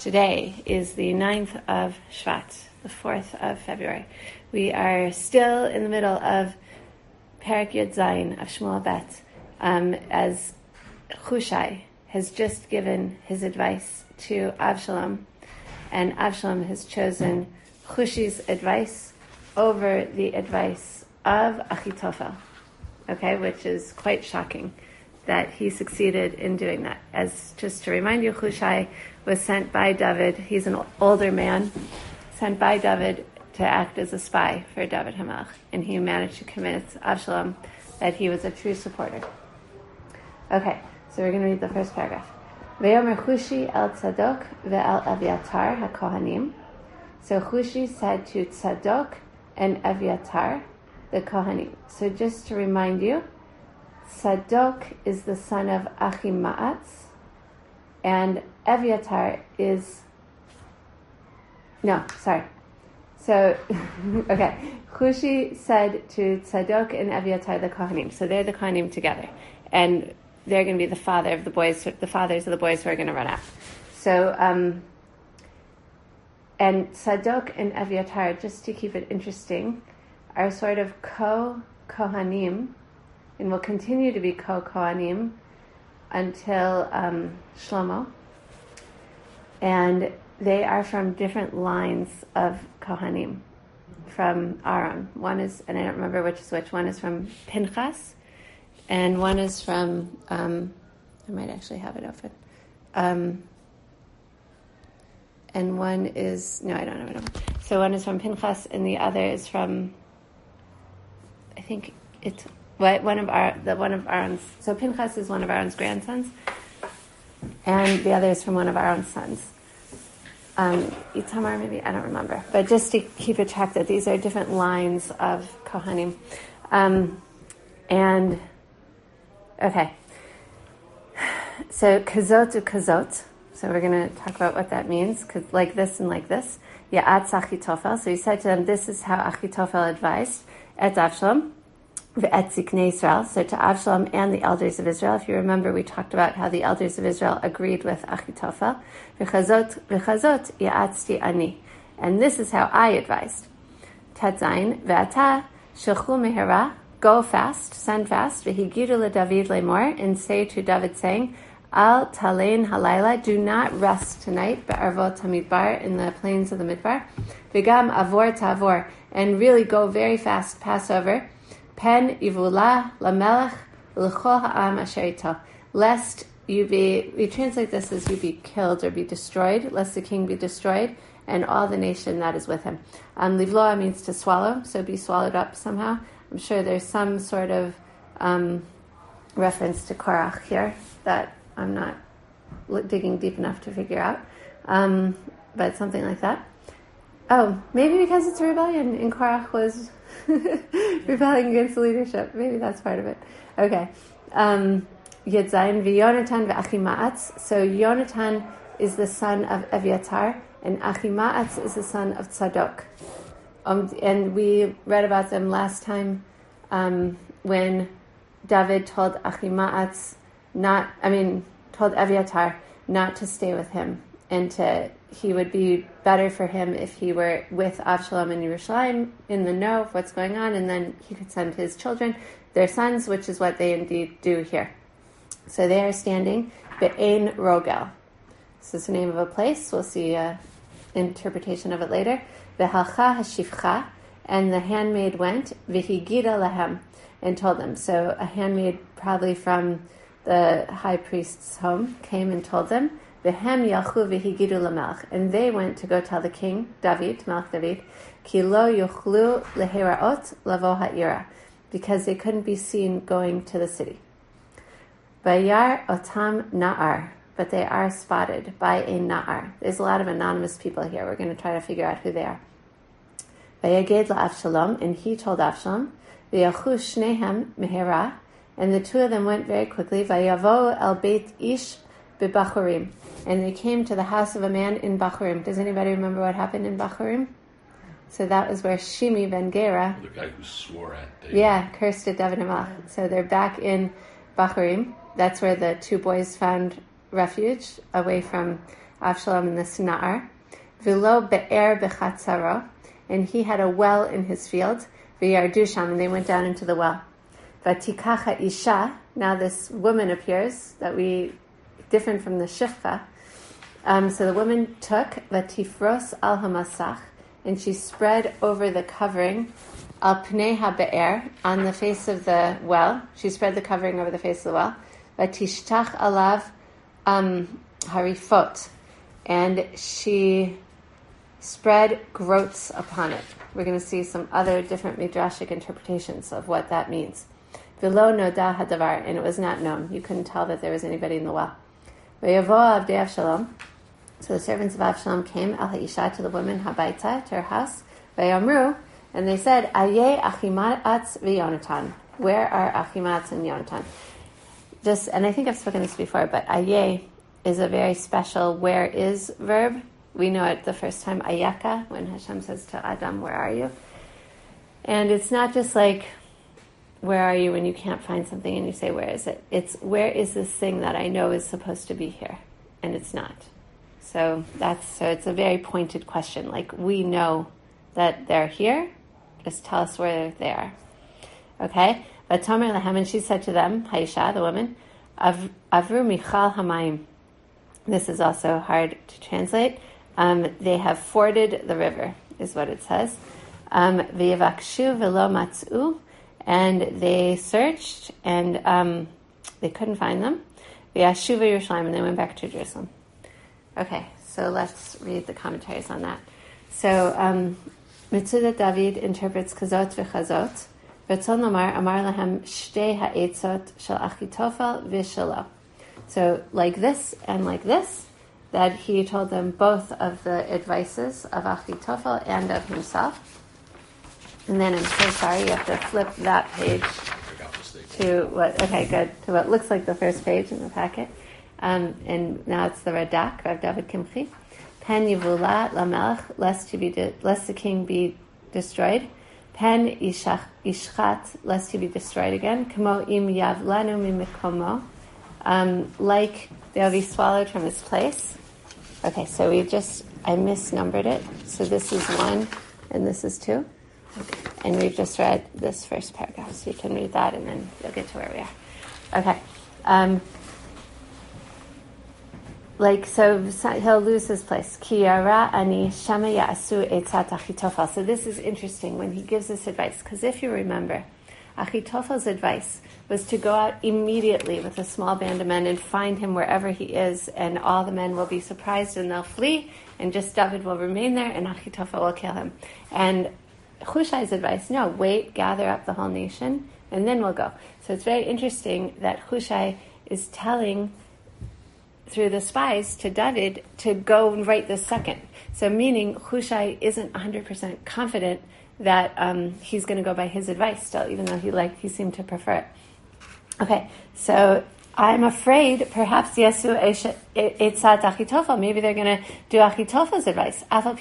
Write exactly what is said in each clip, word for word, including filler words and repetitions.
Today is the ninth of Shvat, the fourth of February. We are still in the middle of Perek Yud Zayin of Shmuel Bet, um, as Hushai has just given his advice to Avshalom, and Avshalom has chosen Hushi's advice over the advice of Achitophel, okay, which is quite shocking that he succeeded in doing that. As just to remind you, Hushai was sent by David, he's an older man, sent by David to act as a spy for David Hamelech, and he managed to convince Avshalom that he was a true supporter. Okay, so we're going to read the first paragraph. Ve'yomer Hushi el Tzadok ve'el Aviatar HaKohanim. So Hushi said to Tzadok and Aviatar, the Kohanim. So just to remind you, Tzadok is the son of Achimaatz, and Aviatar is... No, sorry. So, okay. Hushi said to Tzadok and Aviatar, the Kohanim. So they're the Kohanim together. And they're going to be the father of the boys, the fathers of the boys who are going to run out. So, um, and Tzadok and Aviatar, just to keep it interesting, are sort of co-Kohanim, and will continue to be co-Kohanim until um, Shlomo. And they are from different lines of Kohanim, from Aaron. One is, and I don't remember which is which, one is from Pinchas, and one is from, um, I might actually have it open. Um, and one is, no, I don't have it open. So one is from Pinchas, and the other is from, I think it's one of our, the one of Aaron's. So Pinchas is one of Aaron's grandsons, and the other is from one of Aaron's sons. Um, Itamar, maybe, I don't remember. But just to keep it track that these are different lines of Kohanim. Um, and, okay. So, kazot to kazot. So we're going to talk about what that means. Cause like this and like this. Ya'atz Achitophel. So he said to them, this is how Achitophel advised et Avshalom. Ve'et Ziknei Israel, so to Avshalom and the elders of Israel. If you remember, we talked about how the elders of Israel agreed with Achitophel. V'chazot, v'chazot ya'atzti ani. And this is how I advised. Tetzayin, ve'ata shelchu mehera, go fast, send fast, v'higidu leDavid lemor, and say to David, saying, Al talein halayla, do not rest tonight, be'arvot hamidbar, in the plains of the Midbar. V'gam avor ta'avor, and really go very fast, pass over. Pen ivula lamelech l'chol ha'am asher ito, lest you be, we translate this as you be killed or be destroyed, lest the king be destroyed, and all the nation that is with him. Um, livloa means to swallow, so be swallowed up somehow. I'm sure there's some sort of um, reference to Korach here that I'm not digging deep enough to figure out, um, but something like that. Oh, maybe because it's a rebellion, and Korach was rebelling against the leadership. Maybe that's part of it. Okay. Um, Yedzayin v'Yonatan v'Achimaatz. So Yonatan is the son of Aviatar, and Achimaatz is the son of Tzadok. Um, and we read about them last time um, when David told Achimaatz not, I mean, told Aviatar not to stay with him, and to he would be better for him if he were with Avshalom and Yerushalayim in the know of what's going on, and then he could send his children, their sons, which is what they indeed do here. So they are standing Be'ein Rogel. This is the name of a place. We'll see an interpretation of it later. Ve'halcha hashifcha, and the handmaid went, V'higida lahem, and told them. So a handmaid, probably from the high priest's home, came and told them, V'hem yalchu v'higidu lamelech, and they went to go tell the king, David, Melech David, ki lo yuchlu leheraot lavo ha'ira, because they couldn't be seen going to the city. Vayar otam na'ar, but they are spotted by a na'ar. There's a lot of anonymous people here. We're going to try to figure out who they are. Vayaged la'Avshalom, and he told Avshalom, v'yalchu shnehem mehera, and the two of them went very quickly, vayavo el beit ish b'Bachurim, and they came to the house of a man in Bachurim. Does anybody remember what happened in Bachurim? So that was where Shimi ben Gera, the guy who swore at David. Yeah, cursed at David Hamelech. So they're back in Bachurim. That's where the two boys found refuge, away from Avshalom and the Sinar. V'lo be'er bechatzaro, and he had a well in his field. V'yardu sham, and they went down into the well. V'tikacha isha, now this woman appears, that we, different from the shifcha. Um, so the woman took v'tifros al hamasach, and she spread over the covering al pnei ha'be'er, on the face of the well. She spread the covering over the face of the well. V'tishtach alav um, harifot, and she spread groats upon it. We're going to see some other different midrashic interpretations of what that means. V'lo noda hadavar, and it was not known. You couldn't tell that there was anybody in the well. V'yavo avdei Avshalom, so the servants of Avshalom came al ha'isha, to the woman, habaita, to her house. V'yamru, and they said, Aye Achimatz v'Yonatan. Where are Achimatz and Yonatan? Just, and I think I've spoken this before, but Aye is a very special where is verb. We know it the first time, Ayaka, when Hashem says to Adam, where are you? And it's not just like, where are you when you can't find something and you say, where is it? It's, where is this thing that I know is supposed to be here? And it's not. So that's, so it's a very pointed question. Like, we know that they're here. Just tell us where they are. Okay? But Tomer Lehem, and she said to them, Haisha, the woman, Avru Michal Hamayim. This is also hard to translate. Um, they have forded the river, is what it says. Um, V'yavakshu v'lo matzu, and they searched, and um, they couldn't find them. V'yashu v'Yerushalayim, and they went back to Jerusalem. Okay, so let's read the commentaries on that. So, um, Mitzudat David interprets kazot v'chazot. V'tzon lomar amar lahem shtei ha'etzot shel Achitofel v'shelo. So like this and like this, that he told them both of the advices of Achitofel and of himself. And then I'm so sorry, you have to flip that page to what, okay, good, to what looks like the first page in the packet. Um, and now it's the Radak of David Kimchi. Pen yivula lamelech, lest to be de- lest the king be destroyed. Pen ishach, ishchat, lest he be destroyed again. Kamo im yavlanu mimikomo, um, like they'll be swallowed from his place. Okay, so we just I misnumbered it. So this is one, and this is two, and we've just read this first paragraph. So you can read that, and then you'll get to where we are. Okay. Um, Like, so he'll lose his place. Ki yara ani shama ya'asu etzat Achitofel. So this is interesting when he gives this advice, because if you remember, Achitofel's advice was to go out immediately with a small band of men and find him wherever he is, and all the men will be surprised and they'll flee, and just David will remain there, and Achitophel will kill him. And Hushai's advice, no, wait, gather up the whole nation, and then we'll go. So it's very interesting that Hushai is telling through the spies to David to go right this second. So meaning Hushai isn't one hundred percent confident that um, he's going to go by his advice still, even though he like he seemed to prefer it. Okay, so I'm afraid perhaps Yesu etzat Achitofel. Maybe they're going to do Achitofel's advice.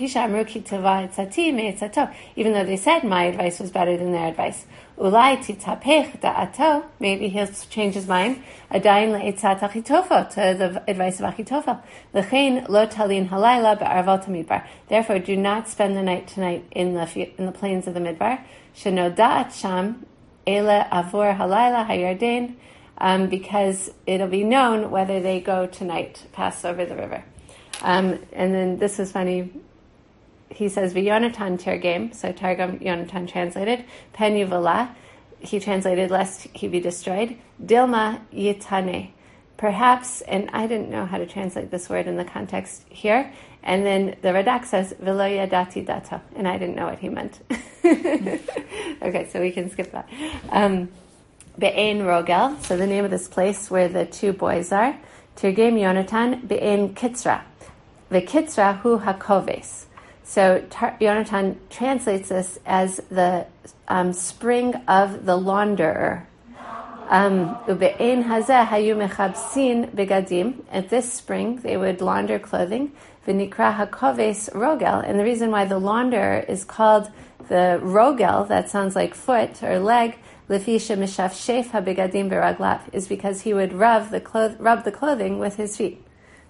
Even though they said my advice was better than their advice. Ulai titapech da'ato. Maybe he'll change his mind. Adayin le'etzat Achitofel, to the advice of Achitofel. L'chein lo talin halayla be'arvot midbar. Therefore, do not spend the night tonight in the in the plains of the midbar. Sheno da'at sham ele avor halayla hayarden. Um, because it'll be known whether they go tonight, pass over the river. Um, and then this is funny. He says, V'Yonatan Tergem, so Targum Yonatan translated, Pen Yuvala, he translated, lest he be destroyed, Dilma Yitane, perhaps, and I didn't know how to translate this word in the context here, and then the Radak says, V'lo yadati data, and I didn't know what he meant. Okay, so we can skip that. Um, Be'en Rogel, so the name of this place where the two boys are, Tirgem Yonatan, Be'en Kitzra. The Kitzra hu hakoves. So Tar- Yonatan translates this as the um, spring of the launderer. Ube'en hazeh hayu mechabsin begadim. At this spring, they would launder clothing. V'nikra hakoves rogel. And the reason why the launderer is called the rogel, that sounds like foot or leg, Lefisha mishafshef habegadim beraglav, is because he would rub the cloth- rub the clothing with his feet.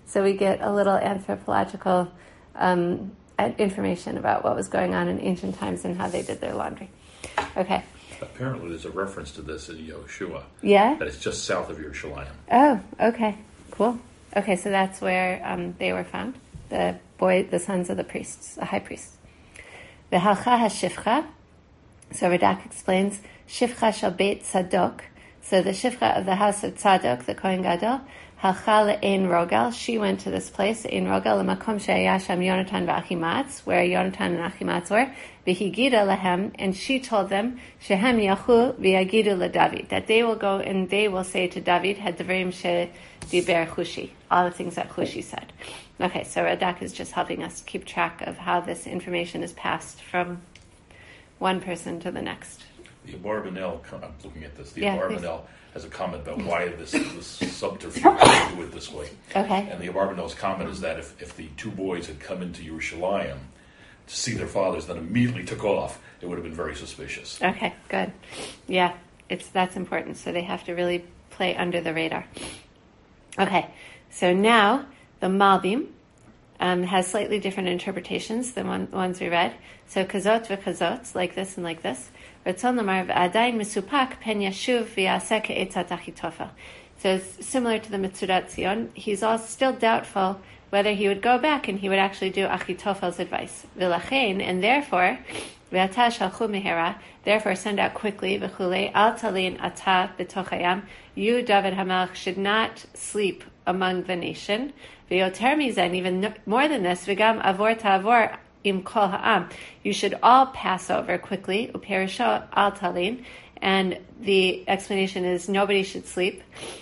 So we get a little anthropological um, information about what was going on in ancient times and how they did their laundry. Okay. Apparently there's a reference to this in Yoshua. Yeah? That it's just south of Yerushalayim. Oh, okay. Cool. Okay, so that's where um, they were found. The boy, the sons of the priests, the high priests. V'halcha hashifcha. So Radak explains, Shifcha shel Beit Tzadok. So the Shifcha of the house of Tzadok, the Kohen Gadol, halcha le'ein Rogal. She went to this place, ein Rogal, l'makom she'aya sham Yonatan v'Achimatz, where Yonatan and Achimatz were. V'higida lahem, and she told them, shehem yachu v'yagidu leDavid, that they will go and they will say to David, hadvarim she'diber Chushi, all the things that Chushi said. Okay, so Radak is just helping us keep track of how this information is passed from one person to the next. The Abarbanel, I'm looking at this, the yeah, Abarbanel has a comment about why this, this subterfuge to do it this way. Okay. And the Abarbanel's comment is that if, if the two boys had come into Yerushalayim to see their fathers, then immediately took off, it would have been very suspicious. Okay, good. Yeah, it's that's important. So they have to really play under the radar. Okay, so now the Malbim um, has slightly different interpretations than one, the ones we read. So kazot v'kazot, like this and like this. Ratzon lamar v'adayin mesupak pen yashuv v'yaseh ke'etzat Achitofel. So it's similar to the Metzudat Zion. He's all still doubtful whether he would go back and he would actually do Achitofel's advice. V'lachein, and therefore, v'ata shalchu mehera, therefore send out quickly, v'chulei al talin ata b'toch hayam, you, David HaMelech, should not sleep among the nation. V'yoter mizeh, even more than this, v'gam avor ta'avor im kol ha'am, you should all pass over quickly, uperisho al talin, and the explanation is nobody should sleep.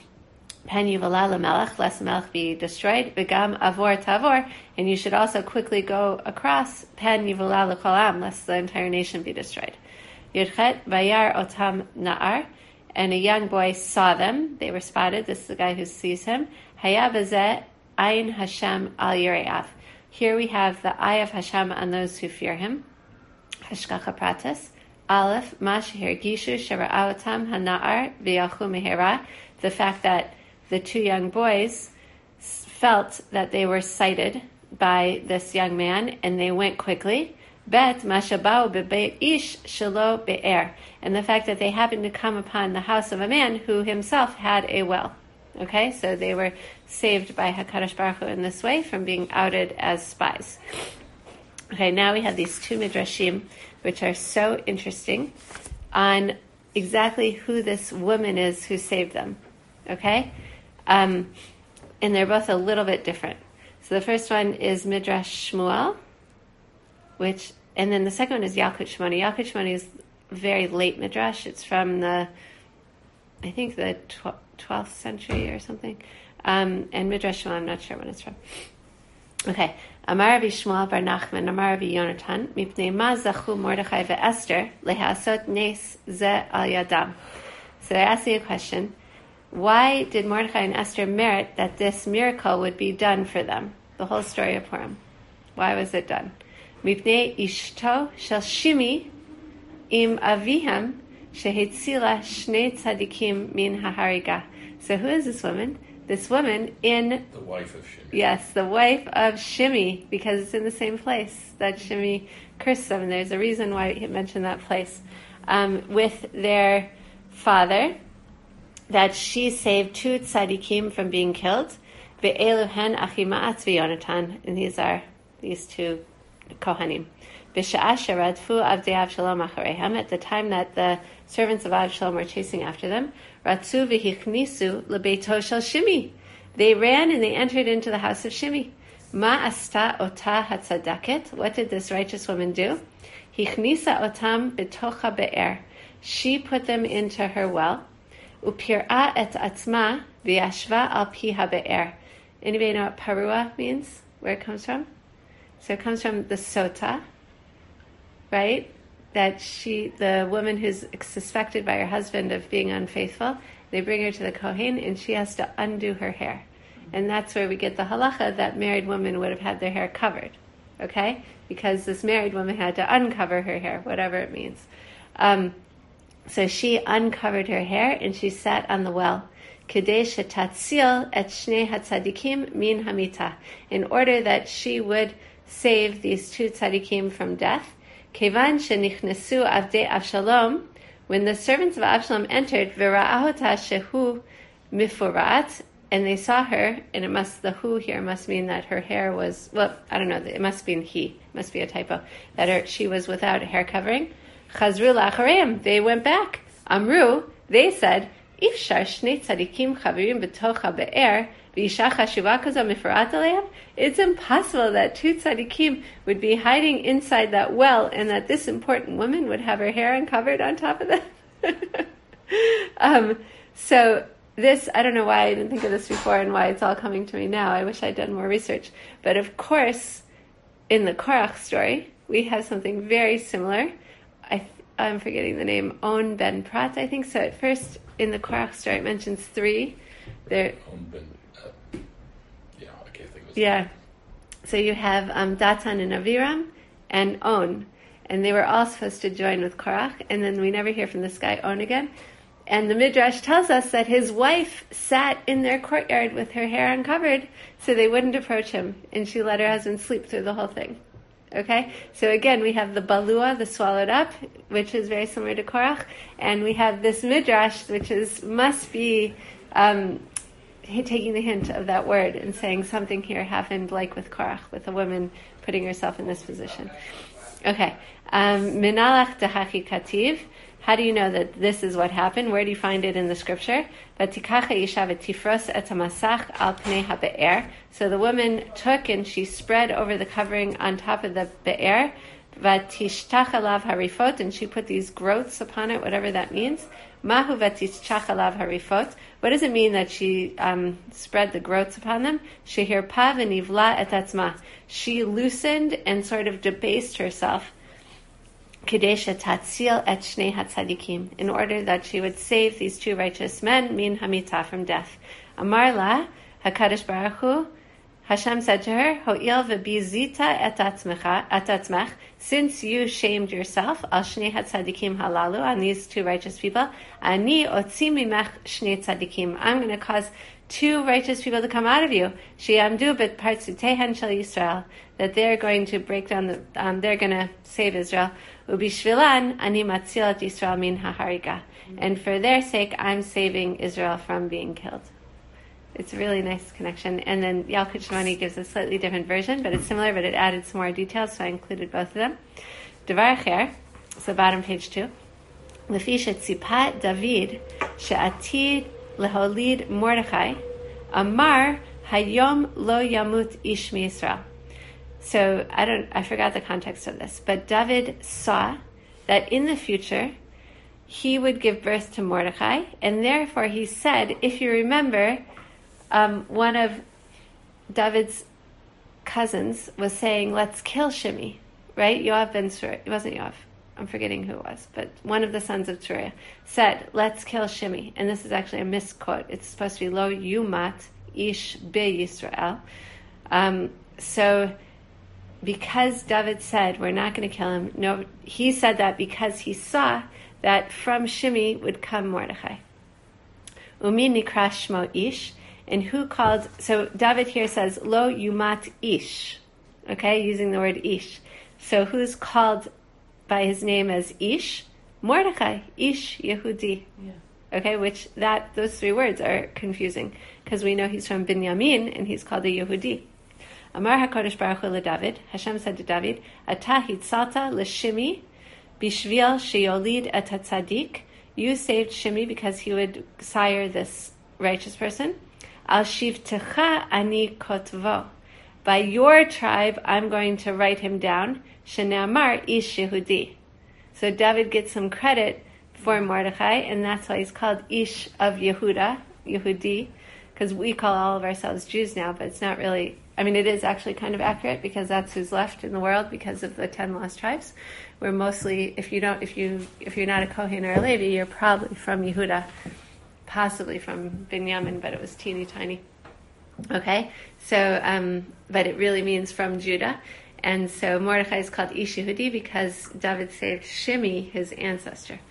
Pen yivala lemelech, lest the melech be destroyed. V'gam avor ta'avor, and you should also quickly go across. Pen yivala lekol ha'am, lest the entire nation be destroyed. Yudchet vayar otam na'ar, and a young boy saw them. They were spotted. This is the guy who sees him. Haya v'zeh ayin Hashem al yireav. Here we have the eye of Hashem on those who fear him. Hashgacha pratis. Aleph, ma shehirgishu shera'aotam hana'ar v'yalchu mehera. The fact that the two young boys felt that they were sighted by this young man and they went quickly. Bet mashabau bebeit ish shelo be'er. And the fact that they happened to come upon the house of a man who himself had a well. Okay, so they were saved by HaKadosh Baruch Hu in this way from being outed as spies. Okay, now we have these two midrashim, which are so interesting, on exactly who this woman is who saved them. Okay? Um, and they're both a little bit different. So the first one is Midrash Shmuel, which, and then the second one is Yalkut Shimoni. Yalkut Shimoni is very late Midrash. It's from the, I think the twelfth century or something. Um, and Midrash Shmuel, I'm not sure when it's from. Okay. Amar Ravi Shmuel bar Nachman, Amar Ravi Yonatan, Mipnei ma zachu Mordechai ve'Esther lehasot nes ze al yadam. So they're asking a question. Why did Mordechai and Esther merit that this miracle would be done for them? The whole story of Purim. Why was it done? Mipnei ishto shel Shimi im avihem shehitzila shnei tzadikim min hahariga. So who is this woman? This woman in... The wife of Shimi. Yes, the wife of Shimi, because it's in the same place that Shimi cursed them. And there's a reason why he mentioned that place. Um, with their father, that she saved two tzadikim from being killed. Be'eluhen Achimaatz v'Yonatan. And these are these two Kohanim. B'sha'ah sheradfu avdei Avshalom achareihem. At the time that the servants of Avshalom were chasing after them, Ratzu v'hichnisu lebeito shel Shimi. They ran and they entered into the house of Shimi. Ma asta ota hatzadaket. What did this righteous woman do? Hichnisa otam betocha be'er. She put them into her well. Upir'a et atzma v'yashva al pi ha'be'er. Anybody know what parua means? Where it comes from? So it comes from the sota, right? That she, the woman who's suspected by her husband of being unfaithful, they bring her to the Kohen and she has to undo her hair. And that's where we get the halacha that married women would have had their hair covered. Okay? Because this married woman had to uncover her hair, whatever it means. Um, so she uncovered her hair and she sat on the well. Kedei shetatzil et shnei hatzadikim min hamita, in order that she would save these two tzadikim from death. Kevan shenichnesu avdei Avshalom, when the servants of Avshalom entered, v'ra'ahota shehu mifurat, and they saw her, and it must, the who here must mean that her hair was, well, I don't know, it must mean he, it must be a typo, that her, she was without a hair covering. Chazru la'achareim, they went back. Amru, they said, Ifshar shnei tzadikim chavirim b'tocha be'er, v'isha chashuva kazo mifurat aleim? It's impossible that two tzadikim would be hiding inside that well, and that this important woman would have her hair uncovered on top of that. um, so, This, I don't know why I didn't think of this before and why it's all coming to me now. I wish I'd done more research. But of course, in the Korach story, we have something very similar. I th- I'm forgetting the name, On Ben Prat, I think. So at first, in the Korach story, it mentions three. There, On Ben, uh, yeah, I can't think of his Yeah. name. So you have um, Datan and Aviram and On. And they were all supposed to join with Korach. And then we never hear from this guy, On, again. And the Midrash tells us that his wife sat in their courtyard with her hair uncovered so they wouldn't approach him. And she let her husband sleep through the whole thing. Okay? So again, we have the Balua, the swallowed up, which is very similar to Korach. And we have this Midrash, which is must be um, taking the hint of that word and saying something here happened like with Korach, with a woman putting herself in this position. Okay. Um, Minalach dehachi kativ. How do you know that this is what happened? Where do you find it in the scripture? So the woman took and she spread over the covering on top of the be'er, and she put these groats upon it, whatever that means. What does it mean that she um, spread the groats upon them? She loosened and sort of debased herself, in order that she would save these two righteous men, min hamita, from death. Amar la, HaKadosh Baruch Hu, Hashem said to her, Ho'il v'bizita et atzmech, since you shamed yourself, al shnei hatzadikim halalu, on these two righteous people, ani otzi mimech shnei tzadikim, I'm going to cause two righteous people to come out of you, she'amdu b'partzutehen shel Yisrael, that they're going to break down the, um, they're going to save Israel. Ubishvilan ani matzilat Yisrael min hahariga, and for their sake, I'm saving Israel from being killed. It's a really nice connection. And then Yalkut Shimoni gives a slightly different version, but it's similar, but it added some more details, so I included both of them. Devar acher, so bottom page two. Lefi shetzipat David she'atid leholid Mordechai, Amar hayom lo yamut ish miYisrael. So I don't, I forgot the context of this, but David saw that in the future he would give birth to Mordechai, and therefore he said, if you remember, um, one of David's cousins was saying, let's kill Shimi, right? Yoav ben Tzruya, it wasn't Yoav, I'm forgetting who it was, but one of the sons of Tzruya said, let's kill Shimi, and this is actually a misquote. It's supposed to be Lo Yumat Ish Be Yisrael. Um, so because David said, we're not going to kill him, no, he said that because he saw that from Shimi would come Mordechai. Umi nikra shmo ish, and who called, so David here says, lo yumat ish, okay, using the word ish. So who's called by his name as ish? Mordechai, ish Yehudi. Yeah. Okay, which that, those three words are confusing, because we know he's from Binyamin, and he's called a Yehudi. Amar HaKadosh Baruch Hu LeDavid, Hashem said to David, Ata hitzalta l'shimi bishvil sheyolid et hatzadik. You saved Shimi because he would sire this righteous person. Al shivtecha ani kotvo. By your tribe, I'm going to write him down. Sheneamar ish Yehudi. So David gets some credit for Mordechai, and that's why he's called Ish of Yehuda, Yehudi, because we call all of ourselves Jews now, but it's not really, I mean, it is actually kind of accurate because that's who's left in the world because of the ten lost tribes. We're mostly, if you don't, if you, if you're not a Kohen or a Levi, you're probably from Yehuda, possibly from Binyamin, but it was teeny tiny. Okay, so, um, but it really means from Judah. And so Mordechai is called Ish Yehudi because David saved Shimi, his ancestor.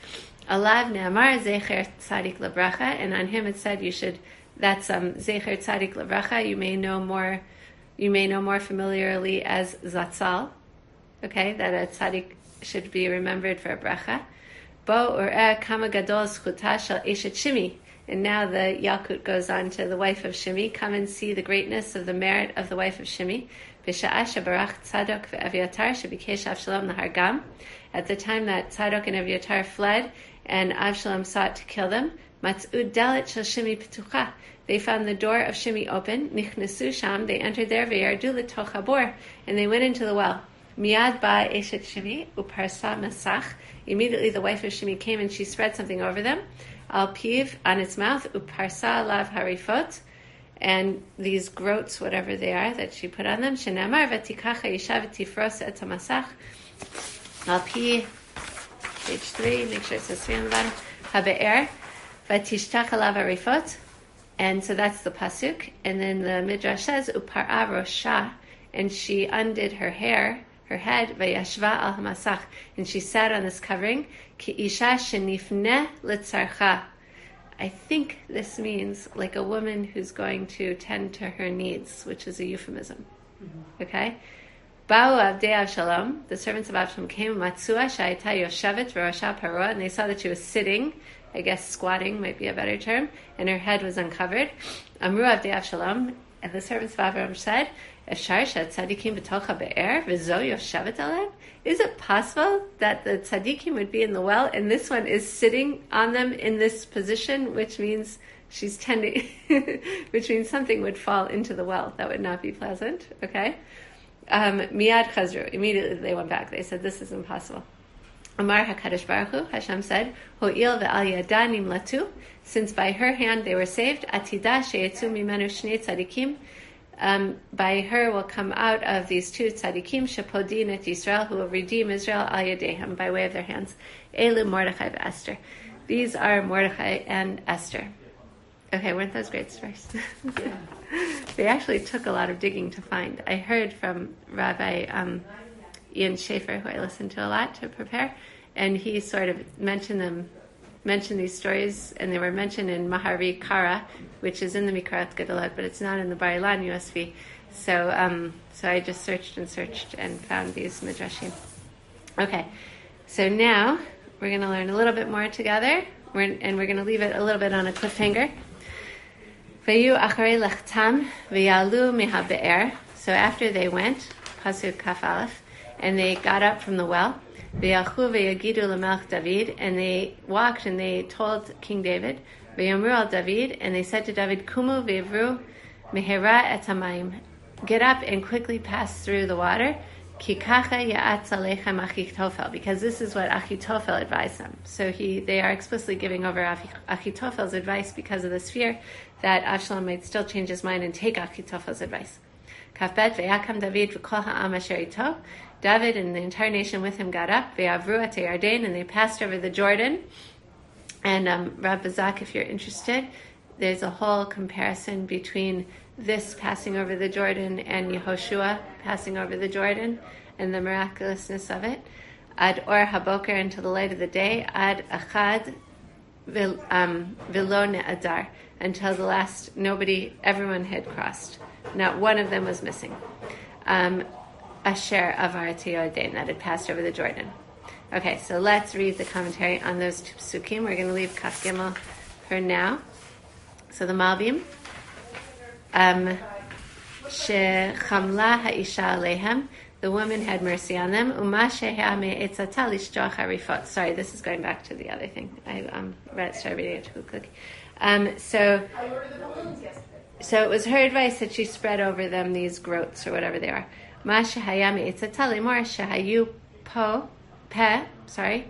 Alav ne'amar zecher tzadik lebracha, and on him it said you should. That's um, zecher tzadik lebracha. You may know more. You may know more familiarly as zatzal. Okay, that a tzadik should be remembered for a bracha. Bo ureh kama gadol zchuta shel eshet Shimi. And now the Yalkut goes on to the wife of Shimi. Come and see the greatness of the merit of the wife of Shimi. B'sha'ah shebarach Tzadok ve'Aviatar shebikesh Avshalom nahar gam. At the time that Tzadok and Aviatar fled, and Avshalom sought to kill them, Matz'u dalet shel Shimi p'tucha. They found the door of Shimi open. Nichnesu sham. They entered there. Ve'yardu l'toch habor. And they went into the well. Miad ba eshet Shimi uparsa masach. Immediately the wife of Shimi came and she spread something over them. Al piv, on its mouth, uparsa lav harifot. And these groats, whatever they are, that she put on them. Shenamar v'tikacha yisha v'tifros et hamasach. Al pi, page three, make sure it says three on the bottom. Habe'er, v'tishtach alav harifot. And so that's the pasuk. And then the midrash says, upara rosha. And she undid her hair, her head, vayashva al hamasach, and she sat on this covering, ki isha shenifneh litzarcha. I think this means like a woman who's going to tend to her needs, which is a euphemism. Mm-hmm. Okay? Ba'u avdei Avshalom, the servants of Avshalom came, matzua sha'ayta yoshevet v'rosha parua, and they saw that she was sitting, I guess squatting might be a better term, and her head was uncovered. Amru avdei Avshalom, and the servants of Avram said, Efshar she'tzadikim b'tocha be'er v'zo yoshevet alein? Is it possible that the tzadikim would be in the well and this one is sitting on them in this position, which means she's tending, which means something would fall into the well. That would not be pleasant, okay? Um, Miyad chazru. Immediately they went back. They said, this is impossible. Amar HaKadosh Baruch Hu, Hashem said, Ho'il ve'al yada nimlatu, since by her hand they were saved, atida she'etzu mimenu shnei tzadikim, Um, by her will come out of these two tzadikim, shepodin et Yisrael, who will redeem Israel al yadehem, by way of their hands. Elu Mordechai v'Esther. These are Mordechai and Esther. Okay, weren't those great stories? Yeah. They actually took a lot of digging to find. I heard from Rabbi um, Ian Schaefer, who I listen to a lot to prepare, and he sort of mentioned them, mentioned these stories, and they were mentioned in Mahari Kara, which is in the Mikarat Gedolot, but it's not in the Bar Ilan U S V. So, um, so I just searched and searched and found these midrashim. Okay, so now we're going to learn a little bit more together, we're, and we're going to leave it a little bit on a cliffhanger. Vayu acharei lechtam v'yalu miha be'er. So after they went, pasuk kaf aleph, and they got up from the well, v'yalchu v'yagidu l'melech David, and they walked and they told King David, v'yomru al David, and they said to David, kumu v'yivru mehera et hamayim, get up and quickly pass through the water, ki kacha ya'atz aleichem Achitofel, because this is what Achitofel advised them. So he, they are explicitly giving over Achitophel's advice because of this fear that Avshalom might still change his mind and take Achitophel's advice. Kafbet ve'yakam David v'kol ha'am asher ito. David and the entire nation with him got up, ve'avru et Yarden, and they passed over the Jordan. And um, Rabbi Zak, if you're interested, there's a whole comparison between this passing over the Jordan and Yehoshua passing over the Jordan and the miraculousness of it. Ad or haboker, until the light of the day. Ad achad um, vilo ne'adar, until the last, nobody, everyone had crossed. Not one of them was missing. Um, Asher avar Yarden, that had passed over the Jordan. Okay, so let's read the commentary on those two psukim. We're going to leave Kaf Gimel for now. So the Malbim, um, Shechamla ha'isha aleihem, the woman had mercy on them. Uma sheha me'etzata lishtoach harifot. Sorry, this is going back to the other thing. I um, read, started reading it too quickly. Um, so, so it was her advice that she spread over them these groats or whatever they are. Ma shehaya me'etzata lemor shehayu po pe. Sorry.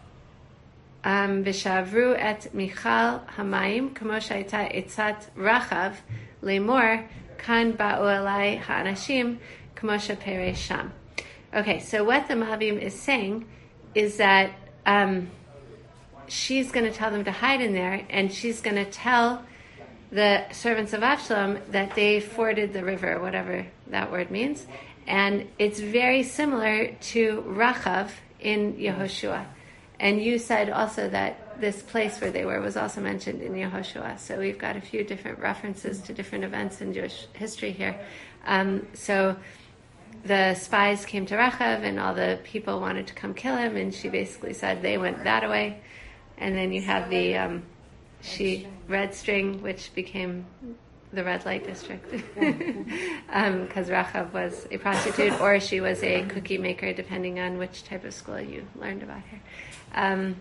Um, V'shavru et Michal Hamayim Kamo Shaita Etzat Rachav Lemor Kan Ba'u Elai Ha'anashim Kamo Shapere Sham. Okay, so what the Malbim is saying is that um, she's going to tell them to hide in there, and she's going to tell the servants of Avshalom that they forded the river, whatever that word means, and it's very similar to Rachav in Yehoshua. And you said also that this place where they were was also mentioned in Yehoshua. So we've got a few different references to different events in Jewish history here. Um, so the spies came to Rachav, and all the people wanted to come kill him, and she basically said they went that away. And then you have the um, she red string, which became the red light district, because um, Rachav was a prostitute, or she was a cookie maker, depending on which type of school you learned about her. Um,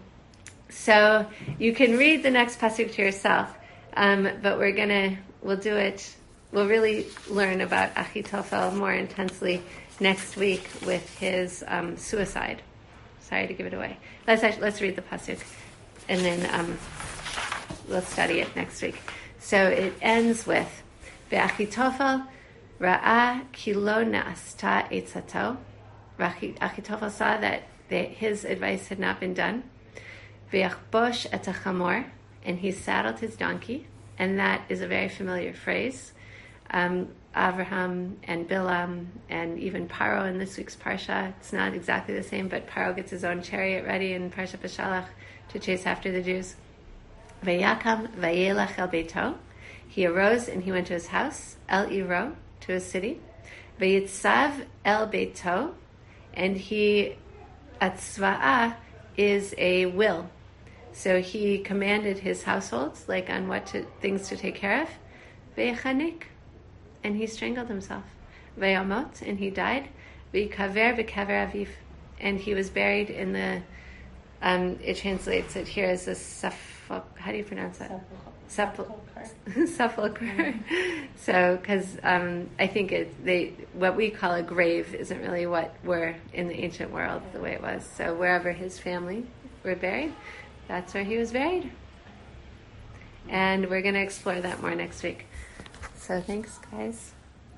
so you can read the next pasuk to yourself, um, but we're gonna we'll do it. We'll really learn about Achitophel more intensely next week with his um, suicide. Sorry to give it away. Let's actually, let's read the pasuk, and then um, we'll study it next week. So it ends with Ve'achitophel ra'a ki lo na'asta etzato. Achitophel saw that the, his advice had not been done. Ve'achbosh et hachamor, and he saddled his donkey, and that is a very familiar phrase. Um, Avraham and Bilam and even Paro in this week's Parsha, it's not exactly the same, but Paro gets his own chariot ready in Parsha Beshalach to chase after the Jews. Vayakam vayelach el beito. He arose and he went to his house, El Iro, to his city. Vayitzav el beito, and he, atzva'ah is a will. So he commanded his households, like on what to, things to take care of. Ve'chanik, and he strangled himself. Ve'amot, and he died. Ve'kaver be'kaver aviv, and he was buried in the, um, it translates it here as a sepulchre. How do you pronounce that? Sepulchre. Sepulchre. So, because um, I think it, they what we call a grave isn't really what were in the ancient world the way it was. So wherever his family were buried, that's where he was buried. And we're going to explore that more next week. So thanks, guys.